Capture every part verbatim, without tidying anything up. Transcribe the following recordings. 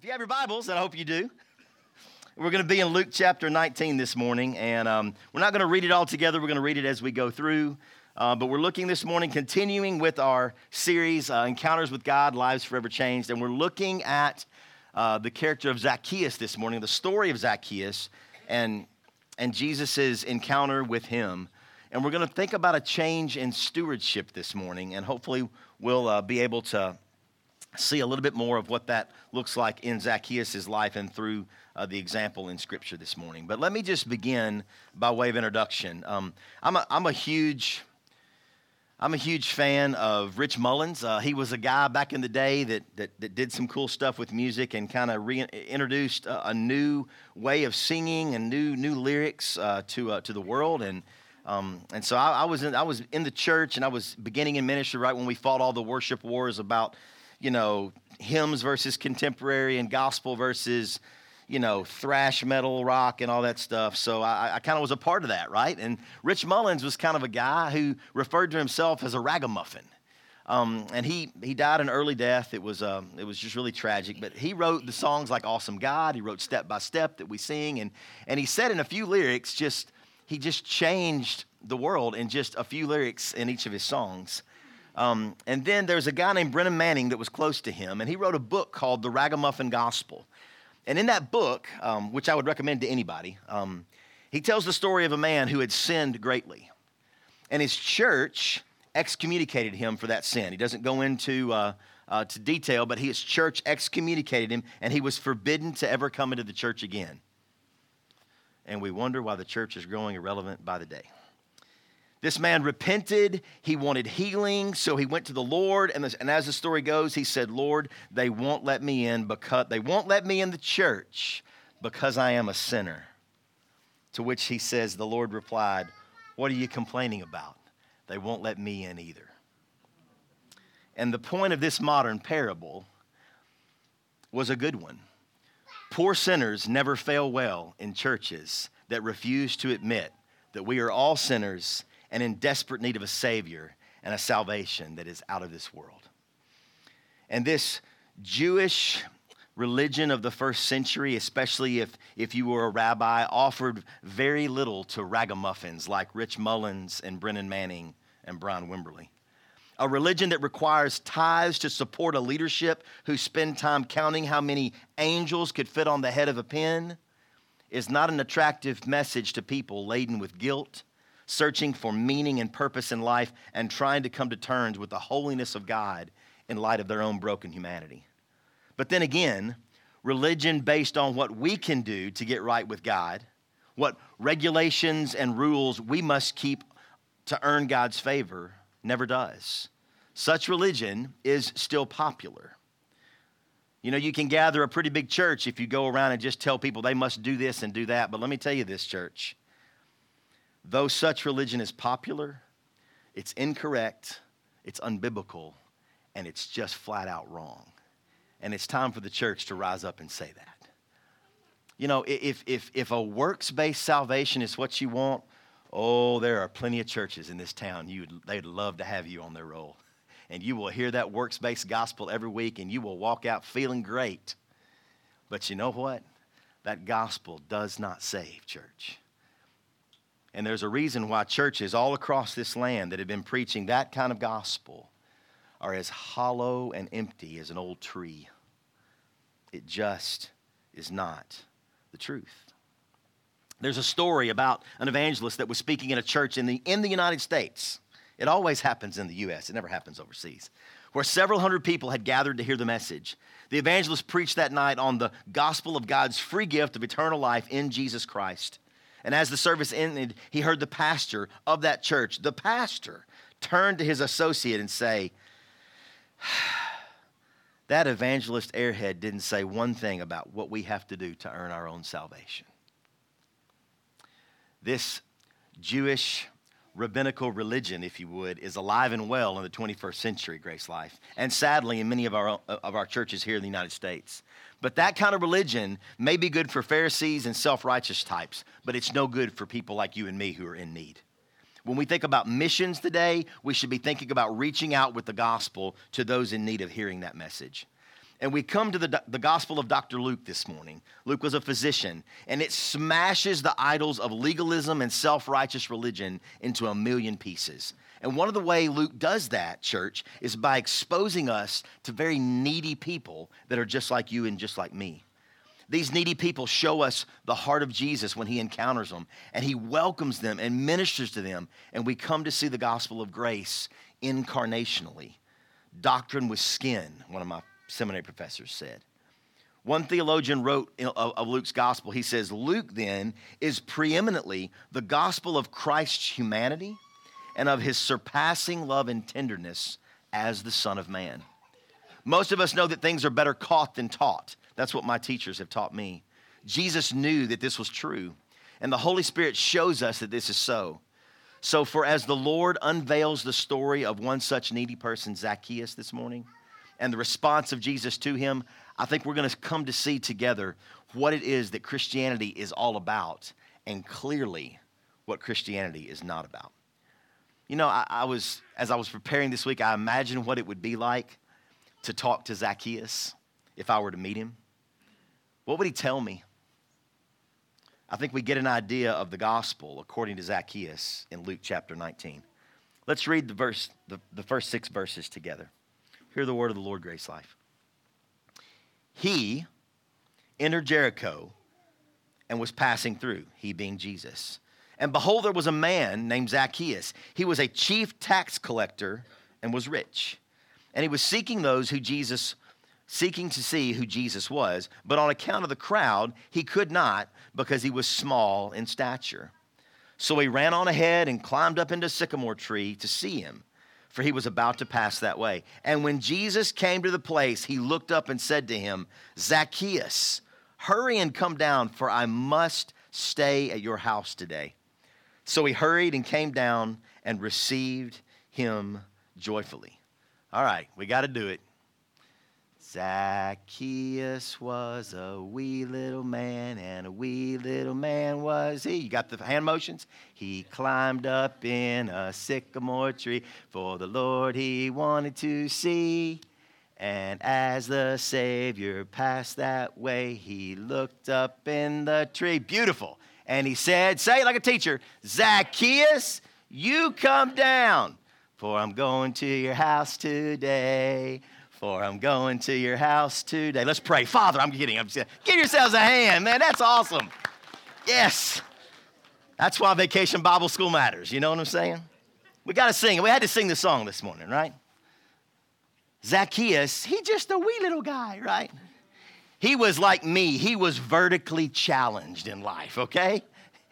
If you have your Bibles, and I hope you do, we're going to be in Luke chapter nineteen this morning, and um, we're not going to read it all together. We're going to read it as we go through, uh, but we're looking this morning, continuing with our series, uh, Encounters with God, Lives Forever Changed, and we're looking at uh, the character of Zacchaeus this morning, the story of Zacchaeus, and, and Jesus' encounter with him. And we're going to think about a change in stewardship this morning, and hopefully we'll uh, be able to see a little bit more of what that looks like in Zacchaeus' life and through uh, the example in Scripture this morning. But let me just begin by way of introduction. Um, I'm a, I'm a huge, I'm a huge fan of Rich Mullins. Uh, he was a guy back in the day that that, that did some cool stuff with music and kind of reintroduced a, a new way of singing and new new lyrics uh, to uh, to the world. And Um, and so I, I was in, I was in the church, and I was beginning in ministry right when we fought all the worship wars about, you know, hymns versus contemporary and gospel versus, you know, thrash metal, rock, and all that stuff. So I, I kind of was a part of that, right? And Rich Mullins was kind of a guy who referred to himself as a ragamuffin. Um, and he he died an early death. It was um, it was just really tragic. But he wrote the songs like Awesome God. He wrote Step by Step that we sing. And, and he said in a few lyrics just... He just changed the world in just a few lyrics in each of his songs. Um, and then there's a guy named Brennan Manning that was close to him, and he wrote a book called The Ragamuffin Gospel. And in that book, um, which I would recommend to anybody, um, he tells the story of a man who had sinned greatly. And his church excommunicated him for that sin. He doesn't go into uh, uh, to detail, but his church excommunicated him, and he was forbidden to ever come into the church again. And we wonder why the church is growing irrelevant by the day. This man repented. He wanted healing, so he went to the Lord. And, this, and as the story goes, he said, Lord, they won't let me in because they won't let me in the church because I am a sinner. To which he says, the Lord replied, what are you complaining about? They won't let me in either. And the point of this modern parable was a good one. Poor sinners never fail well in churches that refuse to admit that we are all sinners and in desperate need of a Savior and a salvation that is out of this world. And this Jewish religion of the first century, especially if, if you were a rabbi, offered very little to ragamuffins like Rich Mullins and Brennan Manning and Brian Wimberly. A religion that requires tithes to support a leadership who spend time counting how many angels could fit on the head of a pin is not an attractive message to people laden with guilt, searching for meaning and purpose in life, and trying to come to terms with the holiness of God in light of their own broken humanity. But then again, religion based on what we can do to get right with God, what regulations and rules we must keep to earn God's favor, never does. Such religion is still popular. You know, you can gather a pretty big church if you go around and just tell people they must do this and do that. But let me tell you this, church. Though such religion is popular, it's incorrect, it's unbiblical, and it's just flat out wrong. And it's time for the church to rise up and say that. You know, if if if a works-based salvation is what you want, oh, there are plenty of churches in this town. You would, they'd love to have you on their roll. And you will hear that works-based gospel every week, and you will walk out feeling great. But you know what? That gospel does not save, church. And there's a reason why churches all across this land that have been preaching that kind of gospel are as hollow and empty as an old tree. It just is not the truth. There's a story about an evangelist that was speaking in a church in the in the United States. It always happens in the U S It never happens overseas, where several hundred people had gathered to hear the message. The evangelist preached that night on the gospel of God's free gift of eternal life in Jesus Christ. And as the service ended, he heard the pastor of that church, the pastor, turn to his associate and say, that evangelist airhead didn't say one thing about what we have to do to earn our own salvation. This Jewish rabbinical religion, if you would, is alive and well in the twenty-first century, Grace Life, and sadly in many of our of our churches here in the United States. But that kind of religion may be good for Pharisees and self-righteous types, but it's no good for people like you and me who are in need. When we think about missions today, we should be thinking about reaching out with the gospel to those in need of hearing that message. And we come to the, the Gospel of Doctor Luke this morning. Luke was a physician, and it smashes the idols of legalism and self-righteous religion into a million pieces. And one of the way Luke does that, church, is by exposing us to very needy people that are just like you and just like me. These needy people show us the heart of Jesus when he encounters them, and he welcomes them and ministers to them, and we come to see the gospel of grace incarnationally. Doctrine with skin, one of my seminary professors said. One theologian wrote of Luke's gospel, he says, Luke then is preeminently the gospel of Christ's humanity and of his surpassing love and tenderness as the Son of Man. Most of us know that things are better caught than taught. That's what my teachers have taught me. Jesus knew that this was true, and the Holy Spirit shows us that this is so. So for as the Lord unveils the story of one such needy person, Zacchaeus, this morning, and the response of Jesus to him, I think we're going to come to see together what it is that Christianity is all about, and clearly what Christianity is not about. You know, I, I was, as I was preparing this week, I imagined what it would be like to talk to Zacchaeus if I were to meet him. What would he tell me? I think we get an idea of the gospel according to Zacchaeus in Luke chapter nineteen. Let's read the verse, the, the first six verses together. Hear the word of the Lord, Grace Life. He entered Jericho and was passing through, he being Jesus. And behold, there was a man named Zacchaeus. He was a chief tax collector and was rich. And he was seeking those who Jesus, seeking to see who Jesus was. But on account of the crowd, he could not, because he was small in stature. So he ran on ahead and climbed up into a sycamore tree to see him, for he was about to pass that way. And when Jesus came to the place, he looked up and said to him, Zacchaeus, hurry and come down, for I must stay at your house today. So he hurried and came down and received him joyfully. All right, we got to do it. Zacchaeus was a wee little man, and a wee little man was he. You got the hand motions? He climbed up in a sycamore tree, for the Lord he wanted to see. And as the Savior passed that way, he looked up in the tree. Beautiful. And he said, say it like a teacher, Zacchaeus, you come down, for I'm going to your house today. For I'm going to your house today. Let's pray. Father, I'm kidding. I'm just, give yourselves a hand, man. That's awesome. Yes. That's why Vacation Bible School matters. You know what I'm saying? We got to sing. We had to sing the song this morning, right? Zacchaeus, he just a wee little guy, right? He was like me. He was vertically challenged in life, okay?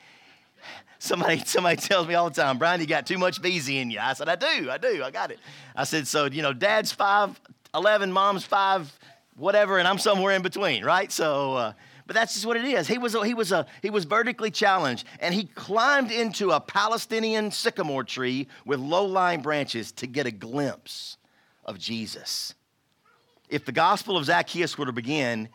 Somebody, somebody tells me all the time, Brian, you got too much V Z in you. I said, I do, I do, I got it. I said, so, you know, dad's five eleven, mom's five whatever, and I'm somewhere in between, right? So, uh, but that's just what it is. He was, a, he, was a, he was vertically challenged, and he climbed into a Palestinian sycamore tree with low-lying branches to get a glimpse of Jesus. If the gospel of Zacchaeus were to begin,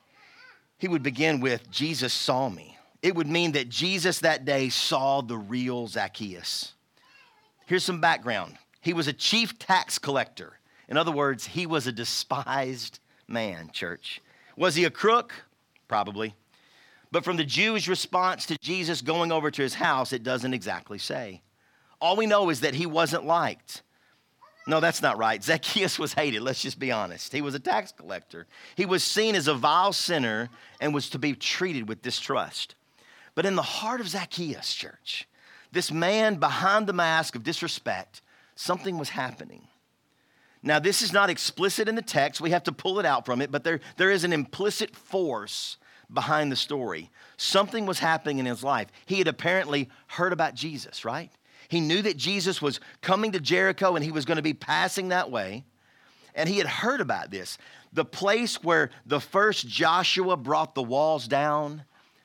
he would begin with, Jesus saw me. It would mean that Jesus that day saw the real Zacchaeus. Here's some background. He was a chief tax collector. In other words, he was a despised man, church. Was he a crook? Probably. But from the Jews' response to Jesus going over to his house, it doesn't exactly say. All we know is that he wasn't liked. No, that's not right. Zacchaeus was hated. Let's just be honest. He was a tax collector. He was seen as a vile sinner and was to be treated with distrust. But in the heart of Zacchaeus, church, this man behind the mask of disrespect, something was happening. Now, this is not explicit in the text. We have to pull it out from it, but there, there is an implicit force behind the story. Something was happening in his life. He had apparently heard about Jesus, right? He knew that Jesus was coming to Jericho and he was going to be passing that way. And he had heard about this. The place where the first Joshua brought the walls down,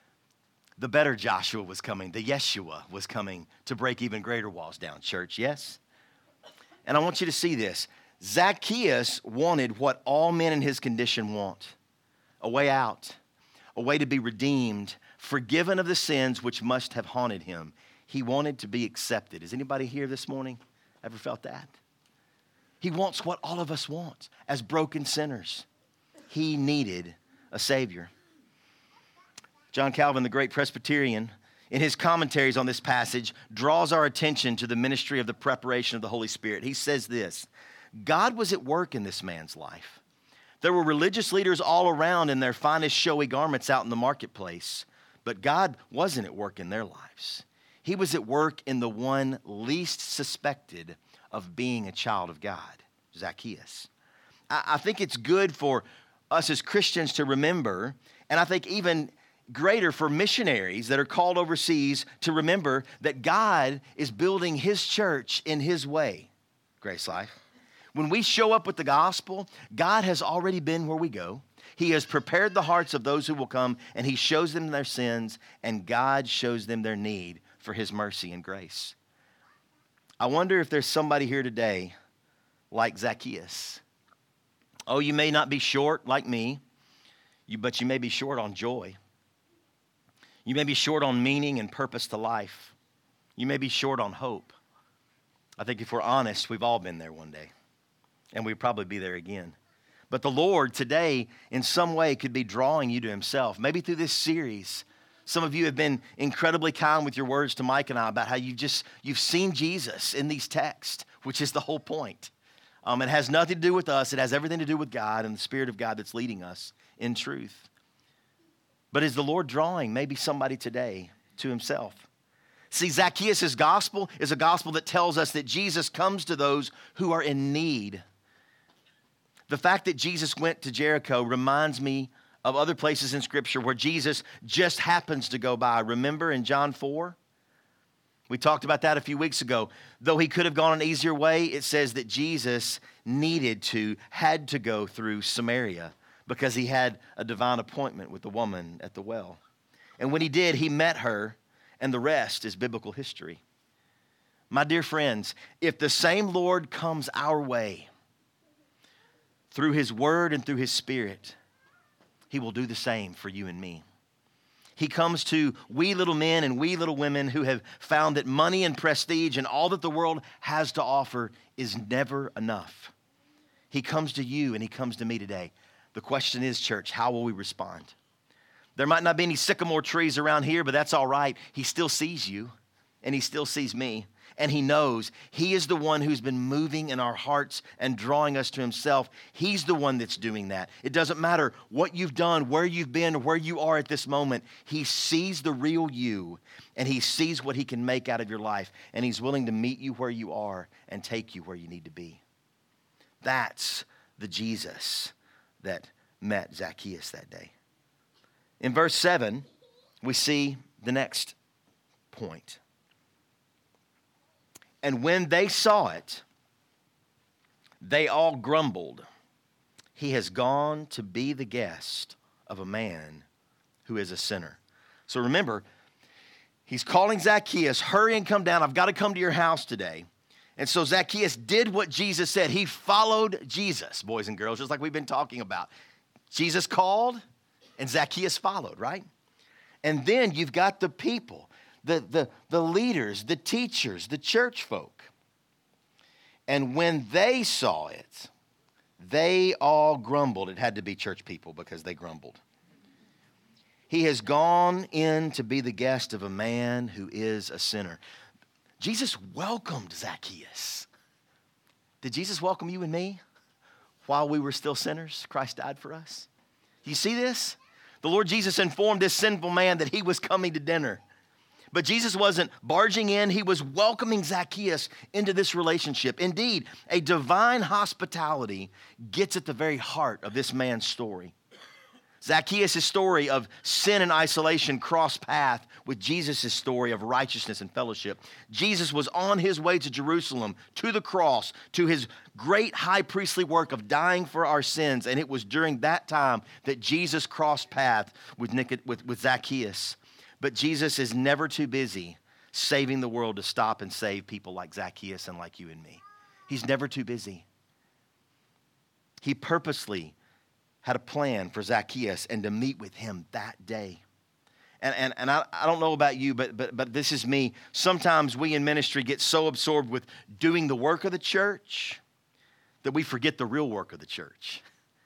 the better Joshua was coming. The Yeshua was coming to break even greater walls down, church, yes? And I want you to see this. Zacchaeus wanted what all men in his condition want, a way out, a way to be redeemed, forgiven of the sins which must have haunted him. He wanted to be accepted. Is anybody here this morning ever felt that? He wants what all of us want as broken sinners. he needed a Savior. John Calvin, the great Presbyterian, in his commentaries on this passage, draws our attention to the ministry of the preparation of the Holy Spirit. He says this: God was at work in this man's life. There were religious leaders all around in their finest showy garments out in the marketplace, but God wasn't at work in their lives. He was at work in the one least suspected of being a child of God, Zacchaeus. I, I think it's good for us as Christians to remember, and I think even greater for missionaries that are called overseas to remember that God is building his church in his way, Grace Life. When we show up with the gospel, God has already been where we go. He has prepared the hearts of those who will come, and he shows them their sins, and God shows them their need for his mercy and grace. I wonder if there's somebody here today like Zacchaeus. Oh, you may not be short like me, you, but you may be short on joy. You may be short on meaning and purpose to life. You may be short on hope. I think if we're honest, we've all been there one day, and we'll probably be there again. But the Lord today, in some way, could be drawing you to himself. Maybe through this series, some of you have been incredibly kind with your words to Mike and I about how you just, you've seen Jesus in these texts, which is the whole point. Um, it has nothing to do with us. It has everything to do with God and the Spirit of God that's leading us in truth. But is the Lord drawing maybe somebody today to himself? See, Zacchaeus' gospel is a gospel that tells us that Jesus comes to those who are in need. The fact that Jesus went to Jericho reminds me of other places in Scripture where Jesus just happens to go by. Remember in John four? We talked about that a few weeks ago. Though he could have gone an easier way, it says that Jesus needed to, had to go through Samaria, because he had a divine appointment with the woman at the well. And when he did, he met her, and the rest is biblical history. My dear friends, if the same Lord comes our way through his word and through his Spirit, he will do the same for you and me. He comes to wee little men and wee little women who have found that money and prestige and all that the world has to offer is never enough. He comes to you and he comes to me today. The question is, church, how will we respond? There might not be any sycamore trees around here, but that's all right. He still sees you, and he still sees me, and he knows he is the one who's been moving in our hearts and drawing us to himself. He's the one that's doing that. It doesn't matter what you've done, where you've been, where you are at this moment. He sees the real you, and he sees what he can make out of your life, and he's willing to meet you where you are and take you where you need to be. That's the Jesus that met Zacchaeus that day. In verse seven, we see the next point. And when they saw it, they all grumbled. He has gone to be the guest of a man who is a sinner. So remember, he's calling Zacchaeus, hurry and come down. I've got to come to your house today. And so Zacchaeus did what Jesus said. He followed Jesus, boys and girls, just like we've been talking about. Jesus called and Zacchaeus followed, right? And then you've got the people, the, the, the leaders, the teachers, the church folk. And when they saw it, they all grumbled. It had to be church people because they grumbled. He has gone in to be the guest of a man who is a sinner. Jesus welcomed Zacchaeus. Did Jesus welcome you and me while we were still sinners? Christ died for us. You see this? The Lord Jesus informed this sinful man that he was coming to dinner. But Jesus wasn't barging in. He was welcoming Zacchaeus into this relationship. Indeed, a divine hospitality gets at the very heart of this man's story. Zacchaeus' story of sin and isolation crossed path with Jesus' story of righteousness and fellowship. Jesus was on his way to Jerusalem, to the cross, to his great high priestly work of dying for our sins. And it was during that time that Jesus crossed path with, Nic- with, with Zacchaeus. But Jesus is never too busy saving the world to stop and save people like Zacchaeus and like you and me. He's never too busy. He purposely had a plan for Zacchaeus and to meet with him that day. And, and, and I, I don't know about you, but, but, but this is me. Sometimes we in ministry get so absorbed with doing the work of the church that we forget the real work of the church,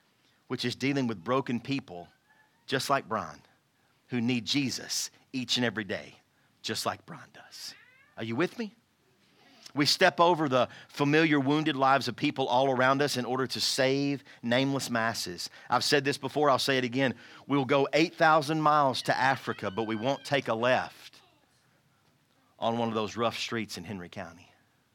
which is dealing with broken people just like Brian, who need Jesus each and every day, just like Brian does. Are you with me? We step over the familiar wounded lives of people all around us in order to save nameless masses. I've said this before, I'll say it again. We'll go eight thousand miles to Africa, but we won't take a left on one of those rough streets in Henry County.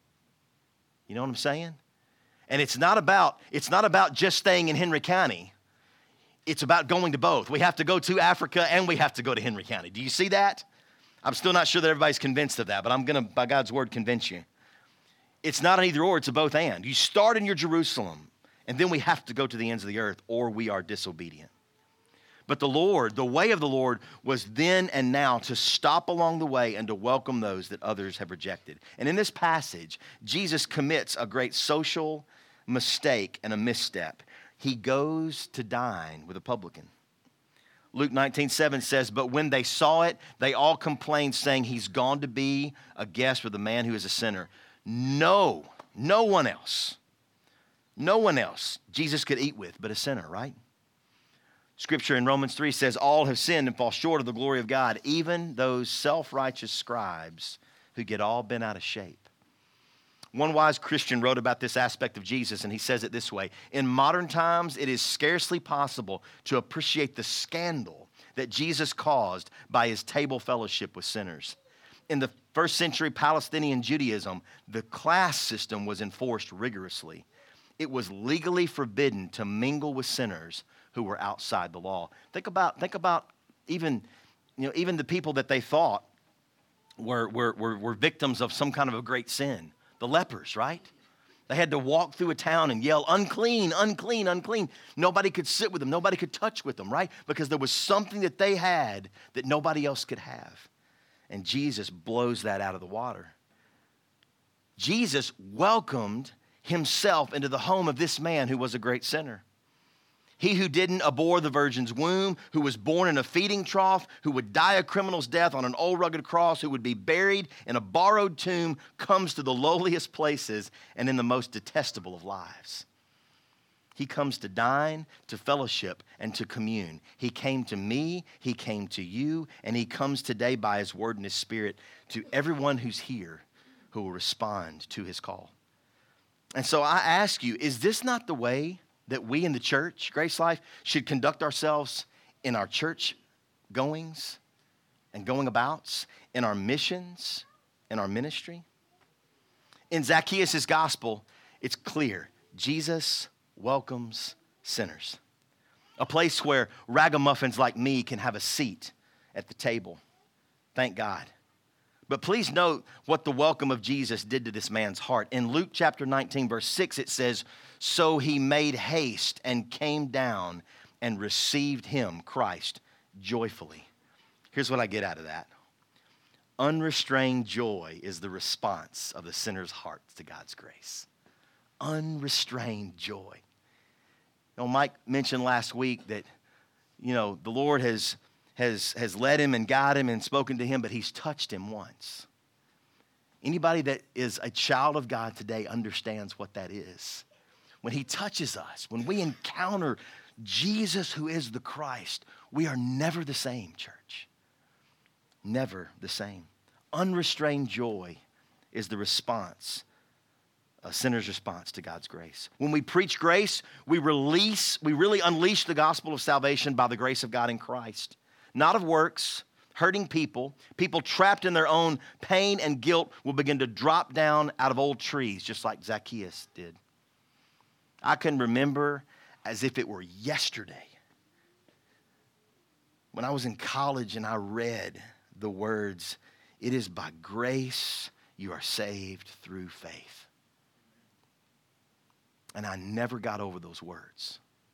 You know what I'm saying? And it's not about, it's not about just staying in Henry County. It's about going to both. We have to go to Africa and we have to go to Henry County. Do you see that? I'm still not sure that everybody's convinced of that, but I'm going to, by God's word, convince you. It's not an either or, it's a both and. You start in your Jerusalem, and then we have to go to the ends of the earth, or we are disobedient. But the Lord, the way of the Lord, was then and now to stop along the way and to welcome those that others have rejected. And in this passage, Jesus commits a great social mistake and a misstep. He goes to dine with a publican. Luke nineteen seven says, but when they saw it, they all complained, saying, he's gone to be a guest with a man who is a sinner. No, no one else, no one else Jesus could eat with but a sinner, right? Scripture in Romans three says, all have sinned and fall short of the glory of God, even those self-righteous scribes who get all bent out of shape. One wise Christian wrote about this aspect of Jesus, and he says it this way: in modern times, it is scarcely possible to appreciate the scandal that Jesus caused by his table fellowship with sinners. In the first century Palestinian Judaism, the class system was enforced rigorously. It was legally forbidden to mingle with sinners who were outside the law. Think about, think about even, you know, even the people that they thought were, were, were, were victims of some kind of a great sin. The lepers, right? They had to walk through a town and yell, unclean, unclean, unclean. Nobody could sit with them. Nobody could touch with them, right? Because there was something that they had that nobody else could have. And Jesus blows that out of the water. Jesus welcomed himself into the home of this man who was a great sinner. He who didn't abhor the virgin's womb, who was born in a feeding trough, who would die a criminal's death on an old rugged cross, who would be buried in a borrowed tomb, comes to the lowliest places and in the most detestable of lives. He comes to dine, to fellowship, and to commune. He came to me, he came to you, and he comes today by his word and his spirit to everyone who's here who will respond to his call. And so I ask you, is this not the way that we in the church, Grace Life, should conduct ourselves in our church goings and going abouts, in our missions, in our ministry? In Zacchaeus' gospel, it's clear. Jesus welcomes sinners. A place where ragamuffins like me can have a seat at the table. Thank God. But please note what the welcome of Jesus did to this man's heart. In Luke chapter nineteen, verse six, it says, so he made haste and came down and received him, Christ, joyfully. Here's what I get out of that. Unrestrained joy is the response of the sinner's heart to God's grace. Unrestrained joy. You know, Mike mentioned last week that, you know, the Lord has, has, has led him and guided him and spoken to him, but he's touched him once. Anybody that is a child of God today understands what that is. When he touches us, when we encounter Jesus who is the Christ, we are never the same, church. Never the same. Unrestrained joy is the response, a sinner's response to God's grace. When we preach grace, we release, we really unleash the gospel of salvation by the grace of God in Christ. Not of works, hurting people. People trapped in their own pain and guilt will begin to drop down out of old trees, just like Zacchaeus did. I can remember as if it were yesterday when I was in college and I read the words, it is by grace you are saved through faith. And I never got over those words.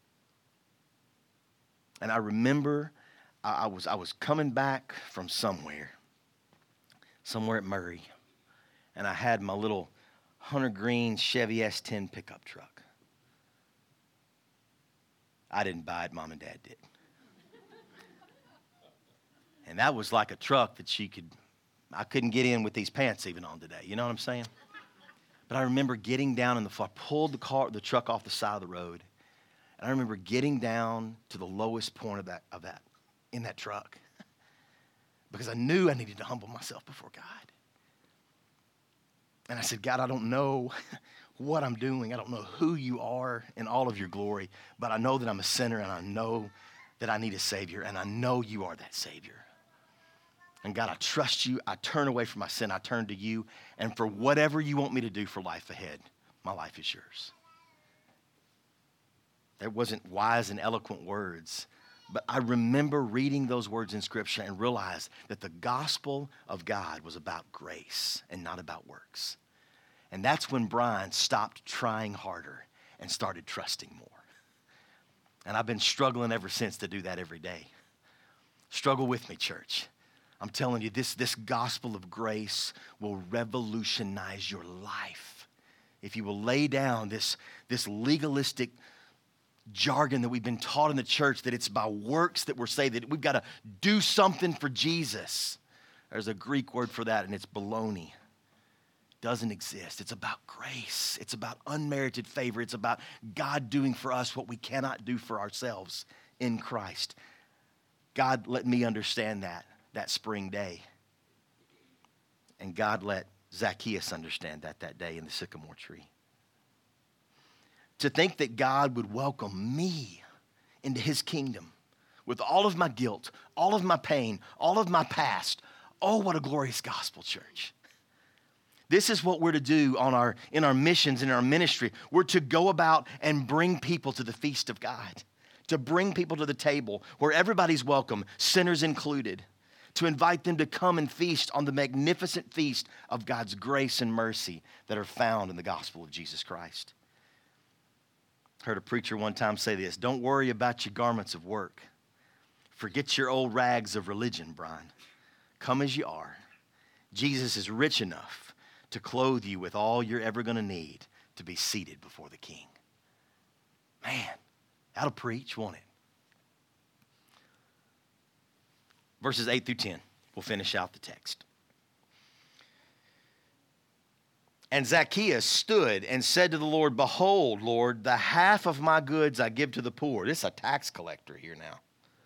And I remember I, I was I was coming back from somewhere, somewhere at Murray, and I had my little Hunter Green Chevy S ten pickup truck. I didn't buy it, Mom and Dad did. And that was like a truck that she could, I couldn't get in with these pants even on today. You know what I'm saying? But I remember getting down in the floor, pulled the car, the truck off the side of the road, And I remember getting down to the lowest point of that, of that in that truck because I knew I needed to humble myself before God. And I said, God, I don't know what I'm doing. I don't know who you are in all of your glory, but I know that I'm a sinner, and I know that I need a Savior, and I know you are that Savior. And God, I trust you. I turn away from my sin. I turn to you. And for whatever you want me to do for life ahead, my life is yours. That wasn't wise and eloquent words, but I remember reading those words in Scripture and realized that the gospel of God was about grace and not about works. And that's when Brian stopped trying harder and started trusting more. And I've been struggling ever since to do that every day. Struggle with me, church. I'm telling you, this, this gospel of grace will revolutionize your life. If you will lay down this, this legalistic jargon that we've been taught in the church, that it's by works that we're saved, that we've got to do something for Jesus. There's a Greek word for that, and it's baloney. It doesn't exist. It's about grace. It's about unmerited favor. It's about God doing for us what we cannot do for ourselves in Christ. God let me understand that that spring day. And God let Zacchaeus understand that that day in the sycamore tree. To think that God would welcome me into his kingdom with all of my guilt, all of my pain, all of my past. Oh, what a glorious gospel, church. This is what we're to do on our, in our missions, in our ministry. We're to go about and bring people to the feast of God, to bring people to the table where everybody's welcome, sinners included, to invite them to come and feast on the magnificent feast of God's grace and mercy that are found in the gospel of Jesus Christ. Heard a preacher one time say this: don't worry about your garments of work. Forget your old rags of religion, Brian. Come as you are. Jesus is rich enough to clothe you with all you're ever going to need to be seated before the King. Man, that'll preach, won't it? Verses eight through ten. We'll finish out the text. And Zacchaeus stood and said to the Lord, behold, Lord, the half of my goods I give to the poor. This is a tax collector here now.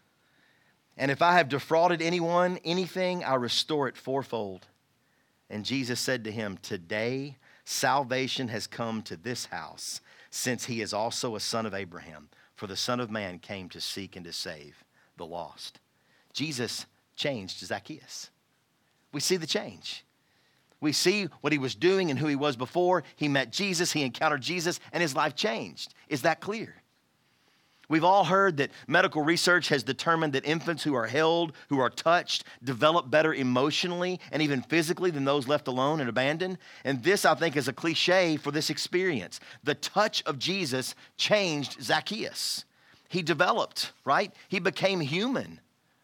And if I have defrauded anyone, anything, I restore it fourfold. And Jesus said to him, today salvation has come to this house, since he is also a son of Abraham. For the Son of Man came to seek and to save the lost. Jesus changed Zacchaeus. We see the change. We see what he was doing and who he was before. He met Jesus, he encountered Jesus, and his life changed. Is that clear? We've all heard that medical research has determined that infants who are held, who are touched, develop better emotionally and even physically than those left alone and abandoned. And this, I think, is a cliche for this experience. The touch of Jesus changed Zacchaeus. He developed, right? He became human.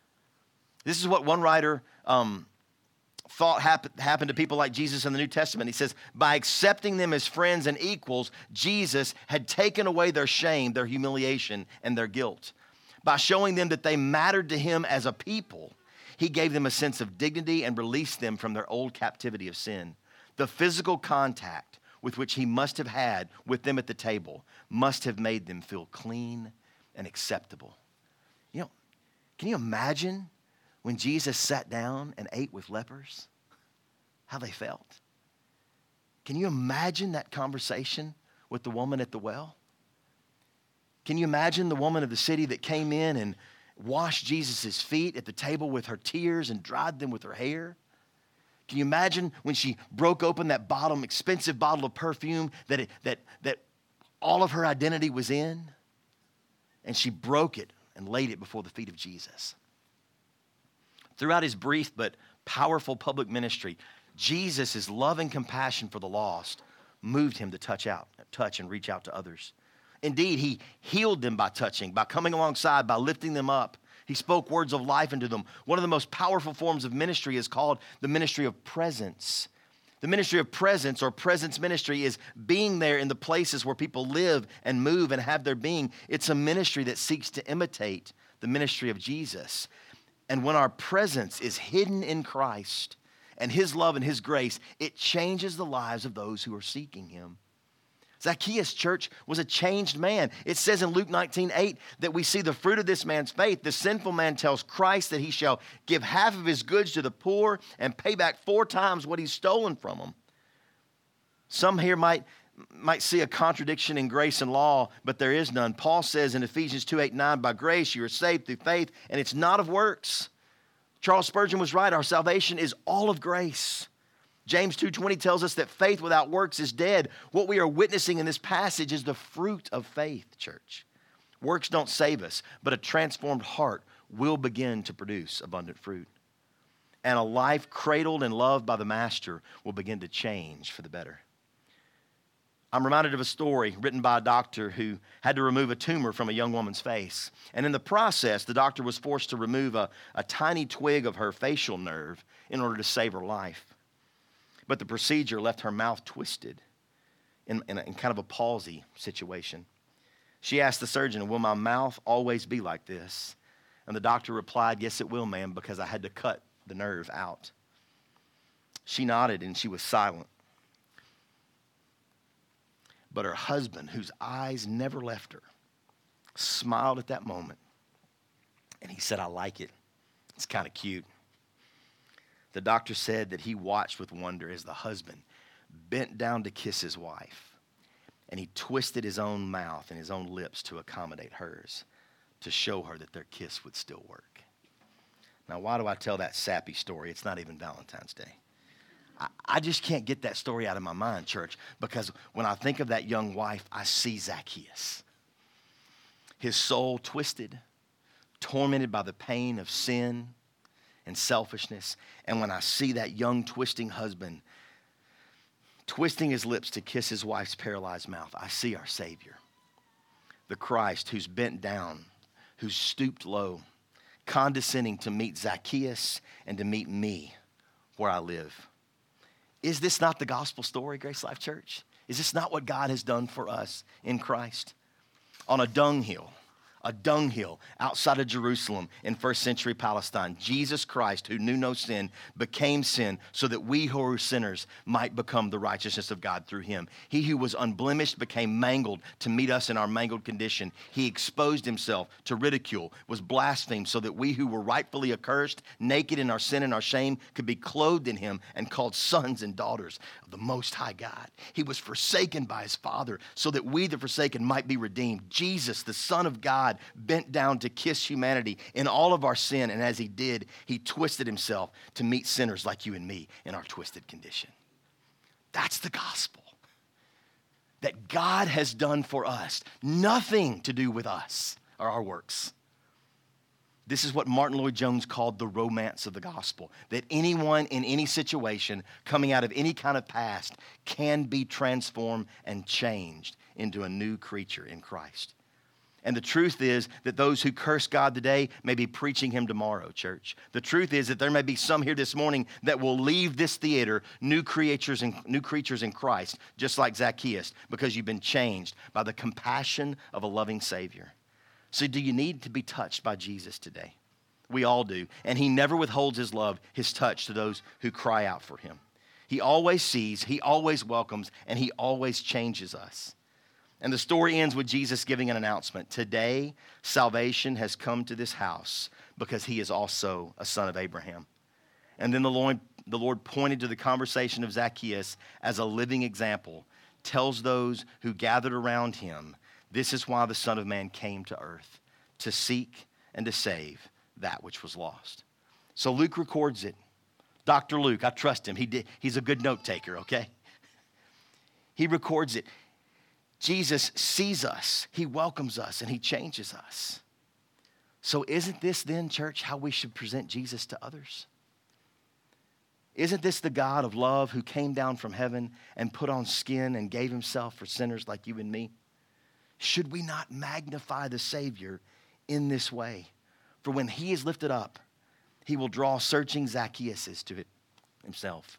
This is what one writer um, thought happen, happened to people like Jesus in the New Testament. He says, by accepting them as friends and equals, Jesus had taken away their shame, their humiliation, and their guilt. By showing them that they mattered to him as a people, he gave them a sense of dignity and released them from their old captivity of sin. The physical contact with which he must have had with them at the table must have made them feel clean and acceptable. You know, can you imagine when Jesus sat down and ate with lepers, how they felt? Can you imagine that conversation with the woman at the well? Can you imagine the woman of the city that came in and washed Jesus' feet at the table with her tears and dried them with her hair? Can you imagine when she broke open that bottle, expensive bottle of perfume that, it, that, that all of her identity was in? And she broke it and laid it before the feet of Jesus. Throughout his brief but powerful public ministry, Jesus' love and compassion for the lost moved him to touch out, touch and reach out to others. Indeed, he healed them by touching, by coming alongside, by lifting them up. He spoke words of life into them. One of the most powerful forms of ministry is called the ministry of presence. The ministry of presence or presence ministry is being there in the places where people live and move and have their being. It's a ministry that seeks to imitate the ministry of Jesus. And when our presence is hidden in Christ and his love and his grace, it changes the lives of those who are seeking him. Zacchaeus, church, was a changed man. It says in Luke nineteen eight that we see the fruit of this man's faith. The sinful man tells Christ that he shall give half of his goods to the poor and pay back four times what he's stolen from them. Some here might, might see a contradiction in grace and law, but there is none. Paul says in Ephesians two, eight, nine, by grace you are saved through faith, and it's not of works. Charles Spurgeon was right. Our salvation is all of grace. James two twenty tells us that faith without works is dead. What we are witnessing in this passage is the fruit of faith, church. Works don't save us, but a transformed heart will begin to produce abundant fruit. And a life cradled and loved by the Master will begin to change for the better. I'm reminded of a story written by a doctor who had to remove a tumor from a young woman's face. And in the process, the doctor was forced to remove a, a tiny twig of her facial nerve in order to save her life. But the procedure left her mouth twisted in, in, a, in kind of a palsy situation. She asked the surgeon, will my mouth always be like this? And the doctor replied, yes, it will, ma'am, because I had to cut the nerve out. She nodded and she was silent. But her husband, whose eyes never left her, smiled at that moment. And he said, I like it. It's kind of cute. The doctor said that he watched with wonder as the husband bent down to kiss his wife, and he twisted his own mouth and his own lips to accommodate hers, to show her that their kiss would still work. Now, why do I tell that sappy story? It's not even Valentine's Day. I, I just can't get that story out of my mind, church, because when I think of that young wife, I see Zacchaeus. His soul twisted, tormented by the pain of sin and selfishness. And when I see that young twisting husband twisting his lips to kiss his wife's paralyzed mouth, I see our Savior, the Christ who's bent down, who's stooped low, condescending to meet Zacchaeus and to meet me where I live. Is this not the gospel story, Grace Life Church? Is this not what God has done for us in Christ? On a dunghill, a dunghill outside of Jerusalem in first century Palestine, Jesus Christ, who knew no sin, became sin so that we who are sinners might become the righteousness of God through him. He who was unblemished became mangled to meet us in our mangled condition. He exposed himself to ridicule, was blasphemed so that we who were rightfully accursed, naked in our sin and our shame, could be clothed in him and called sons and daughters of the Most High God. He was forsaken by his Father so that we, the forsaken, might be redeemed. Jesus, the Son of God, bent down to kiss humanity in all of our sin, and as he did, he twisted himself to meet sinners like you and me in our twisted condition. That's the gospel that God has done for us. Nothing to do with us or our works. This is what Martin Lloyd-Jones called the romance of the gospel, that anyone in any situation coming out of any kind of past can be transformed and changed into a new creature in Christ. And the truth is that those who curse God today may be preaching him tomorrow, church. The truth is that there may be some here this morning that will leave this theater new creatures and new creatures in Christ, just like Zacchaeus, because you've been changed by the compassion of a loving Savior. So do you need to be touched by Jesus today? We all do. And he never withholds his love, his touch to those who cry out for him. He always sees, he always welcomes, and he always changes us. And the story ends with Jesus giving an announcement. Today, salvation has come to this house because he is also a son of Abraham. And then the Lord, the Lord pointed to the conversation of Zacchaeus as a living example, tells those who gathered around him, this is why the Son of Man came to earth, to seek and to save that which was lost. So Luke records it. Doctor Luke, I trust him. He did, he's a good note taker, okay? He records it. Jesus sees us, he welcomes us, and he changes us. So isn't this then, church, how we should present Jesus to others? Isn't this the God of love who came down from heaven and put on skin and gave himself for sinners like you and me? Should we not magnify the Savior in this way? For when he is lifted up, he will draw searching Zacchaeuses to it himself.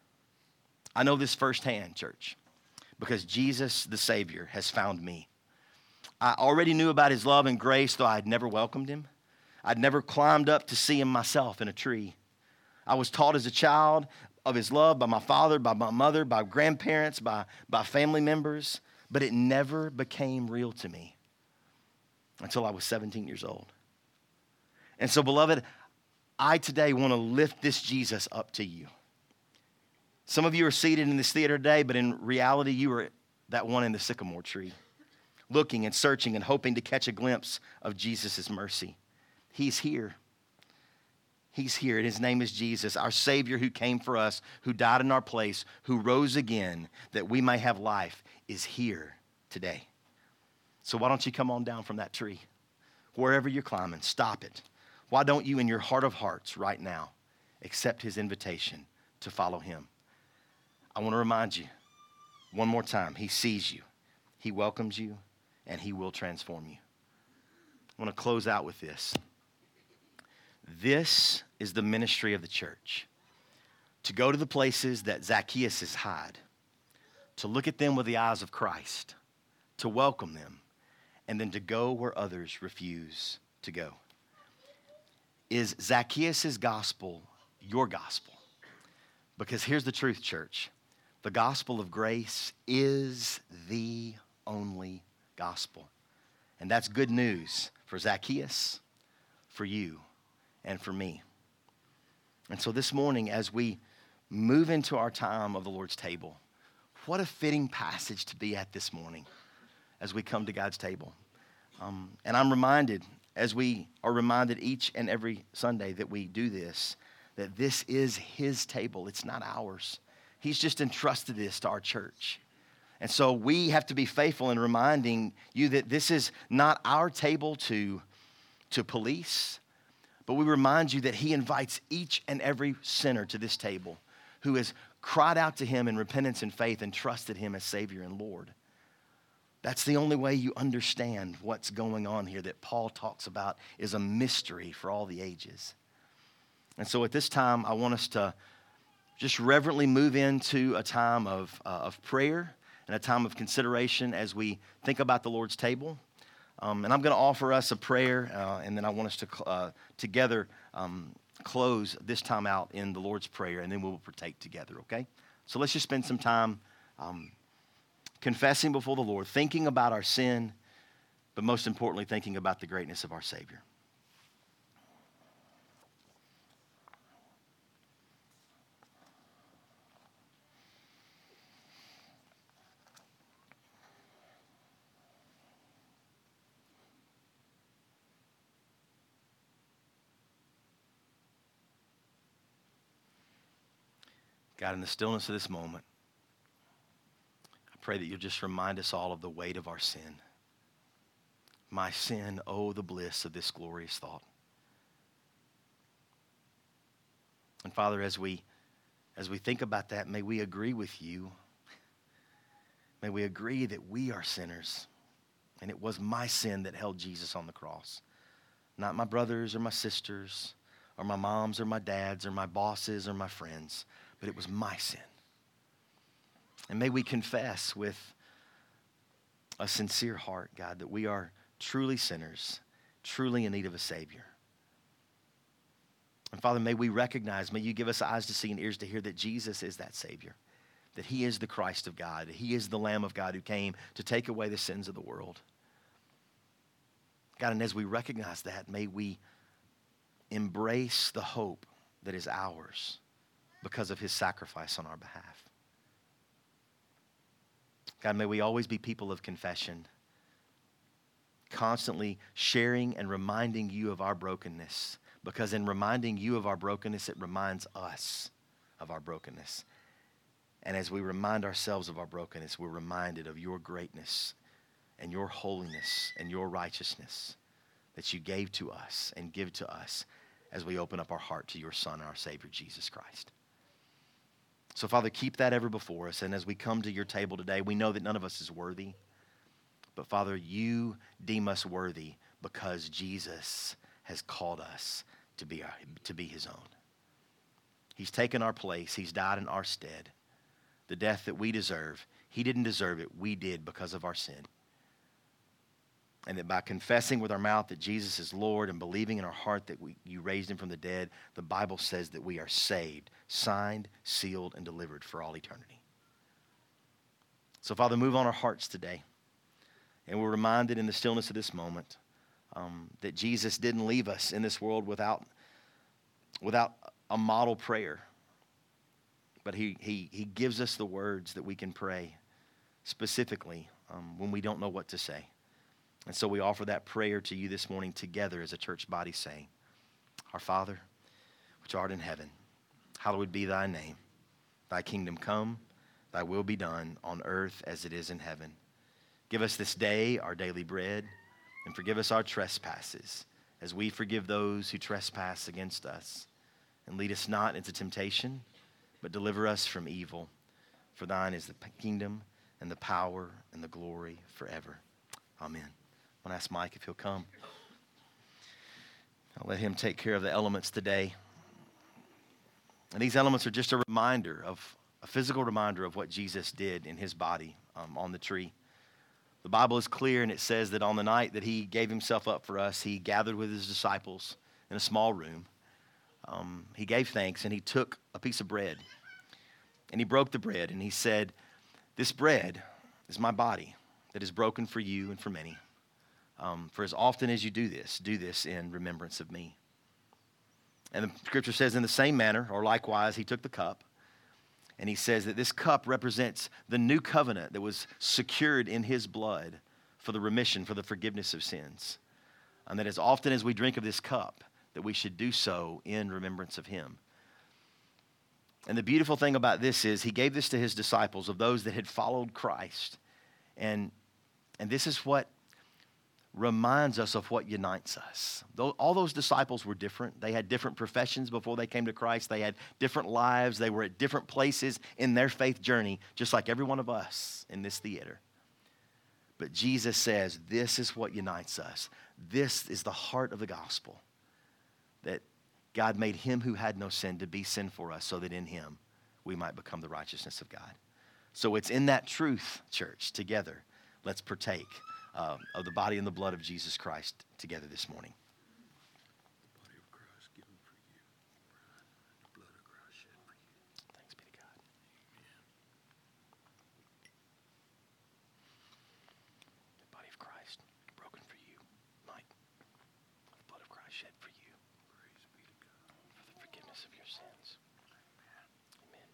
I know this firsthand, church, because Jesus, the Savior, has found me. I already knew about his love and grace, though I had never welcomed him. I'd never climbed up to see him myself in a tree. I was taught as a child of his love by my father, by my mother, by grandparents, by, by family members. but it never became real to me until I was seventeen years old. And so, beloved, I today want to lift this Jesus up to you. Some of you are seated in this theater today, but in reality, you are that one in the sycamore tree, looking and searching and hoping to catch a glimpse of Jesus' mercy. He's here. He's here, and his name is Jesus, our Savior who came for us, who died in our place, who rose again, that we may have life, is here today. So why don't you come on down from that tree? Wherever you're climbing, stop it. Why don't you, in your heart of hearts right now, accept his invitation to follow him? I want to remind you one more time, he sees you, he welcomes you, and he will transform you. I want to close out with this. This is the ministry of the church. To go to the places that Zacchaeus is hide, to look at them with the eyes of Christ, to welcome them, and then to go where others refuse to go. Is Zacchaeus' gospel your gospel? Because here's the truth, church. The gospel of grace is the only gospel. And that's good news for Zacchaeus, for you, and for me. And so this morning, as we move into our time of the Lord's table, what a fitting passage to be at this morning as we come to God's table. Um, and I'm reminded, as we are reminded each and every Sunday that we do this, that this is his table. It's not ours. He's just entrusted this to our church. And so we have to be faithful in reminding you that this is not our table to, to police, but we remind you that he invites each and every sinner to this table who has cried out to him in repentance and faith and trusted him as Savior and Lord. That's the only way you understand what's going on here that Paul talks about is a mystery for all the ages. And so at this time, I want us to just reverently move into a time of, uh, of prayer and a time of consideration as we think about the Lord's table. Um, and I'm going to offer us a prayer, uh, and then I want us to uh, together um, close this time out in the Lord's Prayer, and then we will partake together, okay? So let's just spend some time um, confessing before the Lord, thinking about our sin, but most importantly, thinking about the greatness of our Savior. God, in the stillness of this moment, I pray that you'll just remind us all of the weight of our sin. My sin, oh, the bliss of this glorious thought. And Father, as we, as we think about that, may we agree with you. May we agree that we are sinners, and it was my sin that held Jesus on the cross. Not my brothers or my sisters or my moms or my dads or my bosses or my friends, but it was my sin. And may we confess with a sincere heart, God, that we are truly sinners, truly in need of a Savior. And Father, may we recognize, may you give us eyes to see and ears to hear that Jesus is that Savior, that he is the Christ of God, that he is the Lamb of God who came to take away the sins of the world. God, and as we recognize that, may we embrace the hope that is ours because of his sacrifice on our behalf. God, may we always be people of confession, constantly sharing and reminding you of our brokenness, because in reminding you of our brokenness, it reminds us of our brokenness. And as we remind ourselves of our brokenness, we're reminded of your greatness and your holiness and your righteousness that you gave to us and give to us as we open up our heart to your Son, our Savior, Jesus Christ. So, Father, keep that ever before us. And as we come to your table today, we know that none of us is worthy. But, Father, you deem us worthy because Jesus has called us to be, our, to be his own. He's taken our place. He's died in our stead. The death that we deserve, he didn't deserve it. We did because of our sin. And that by confessing with our mouth that Jesus is Lord and believing in our heart that we, you raised him from the dead, the Bible says that we are saved, signed, sealed, and delivered for all eternity. So, Father, move on our hearts today. And we're reminded in the stillness of this moment um, that Jesus didn't leave us in this world without, without a model prayer. But he, he, he gives us the words that we can pray specifically um, when we don't know what to say. And so we offer that prayer to you this morning together as a church body, saying, Our Father, which art in heaven, hallowed be thy name. Thy kingdom come, thy will be done on earth as it is in heaven. Give us this day our daily bread, and forgive us our trespasses, as we forgive those who trespass against us. And lead us not into temptation, but deliver us from evil. For thine is the kingdom and the power and the glory forever. Amen. I'm going to ask Mike if he'll come. I'll let him take care of the elements today. And these elements are just a reminder of, a physical reminder of what Jesus did in his body um, on the tree. The Bible is clear, and it says that on the night that he gave himself up for us, he gathered with his disciples in a small room. Um, he gave thanks, and he took a piece of bread, and he broke the bread, and he said, this bread is my body that is broken for you and for many. Um, for as often as you do this, do this in remembrance of me. And the scripture says in the same manner, or likewise, he took the cup, and he says that this cup represents the new covenant that was secured in his blood for the remission, for the forgiveness of sins. And that as often as we drink of this cup, that we should do so in remembrance of him. And the beautiful thing about this is he gave this to his disciples, of those that had followed Christ. And, and this is what reminds us of what unites us. All those disciples were different. They had different professions before they came to Christ. They had different lives. They were at different places in their faith journey, just like every one of us in this theater. But Jesus says, this is what unites us. This is the heart of the gospel, that God made him who had no sin to be sin for us, so that in him we might become the righteousness of God. So it's in that truth, church, together, let's partake Uh, of the body and the blood of Jesus Christ together this morning. The body of Christ given for you. The blood of Christ shed for you. Thanks be to God. Amen. The body of Christ broken for you, Mike. The blood of Christ shed for you. Praise be to God. For the forgiveness of your sins. Amen.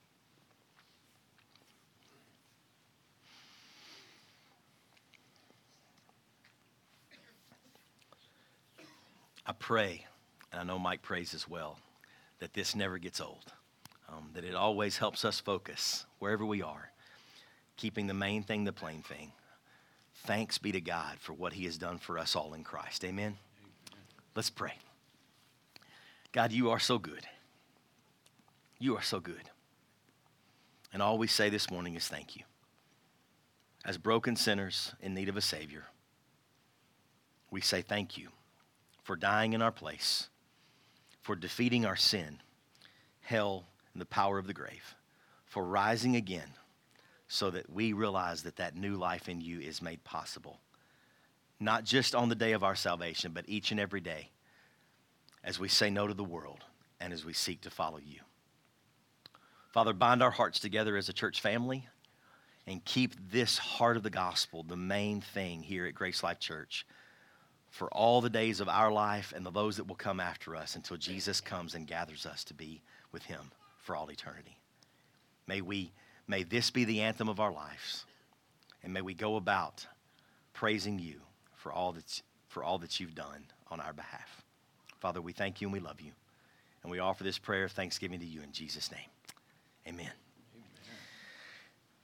I pray, and I know Mike prays as well, that this never gets old, um, that it always helps us focus wherever we are, keeping the main thing the plain thing. Thanks be to God for what he has done for us all in Christ. Amen? Amen. Let's pray. God, you are so good. You are so good. And all we say this morning is thank you. As broken sinners in need of a Savior, we say thank you for dying in our place, for defeating our sin, hell, and the power of the grave, for rising again so that we realize that that new life in you is made possible, not just on the day of our salvation, but each and every day as we say no to the world and as we seek to follow you. Father, bind our hearts together as a church family and keep this heart of the gospel the main thing here at Grace Life Church for all the days of our life and the those that will come after us until Jesus comes and gathers us to be with him for all eternity. May we, may this be the anthem of our lives, and may we go about praising you for all that's, for all that you've done on our behalf. Father, we thank you and we love you, and we offer this prayer of thanksgiving to you in Jesus' name. Amen.